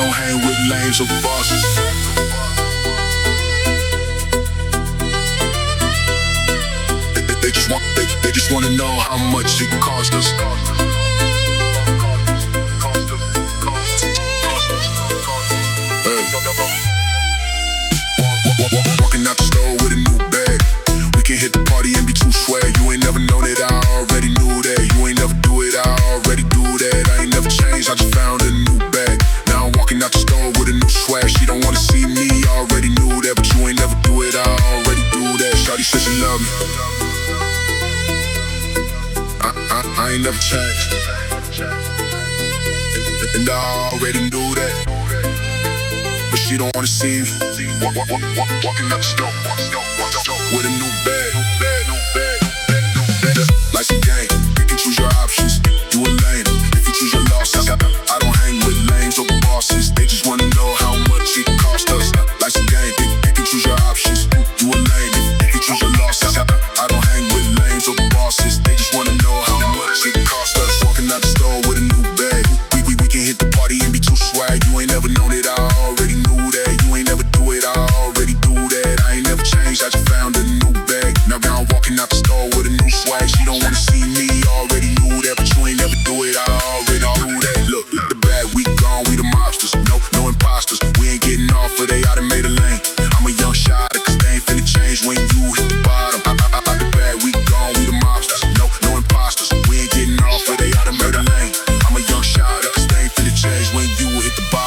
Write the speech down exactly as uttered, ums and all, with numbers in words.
don't hang with lames or bosses. They, they just want, they, they just wanna know how much it cost us. Walking out the store with a new bag. We can hit the party and be too swag. You ain't never known it, I already knew that. You ain't never do it, I already do that. I ain't never changed, I just found a new bag. Now I'm walking out the store with a new swag. She don't wanna see me, I already knew that. But you ain't never do it, I already do that. Shawty said she love me. I, I, I ain't never changed, and I already knew that. But she don't wanna see me. Walk, walk, walk, walk, walking up the store with a new bag, new bag, new bag. Like some game, you can choose your options. You a lame if you choose your losses. I don't hang with lames or bosses. They just wanna know how much it cost us. Like some game, you can choose your options. You a lame if you choose your losses. I don't hang with lames or bosses. They just wanna know how much it cost us. Walking out the store with a new bag. We, we, we can hit the party and be too swag. You ain't never known it, I already knew that. You ain't never do it, I already do that. I ain't never changed, I just found a new bag. Now now I'm walking out the store with a new swag. She don't wanna see me, already knew that. But you ain't never do it, I already knew that. Look, look the bag, we gone, we the mobsters. No, no imposters, we ain't getting off for they out and made a lane. I'm a young shot, cause they ain't finna change when you hit the bottom. I, I, I, I, the bag, we gone, we the mobsters. No, no imposters, we ain't getting off for they out and made a lane. I'm a young shot, cause they ain't finna change when you hit the bottom.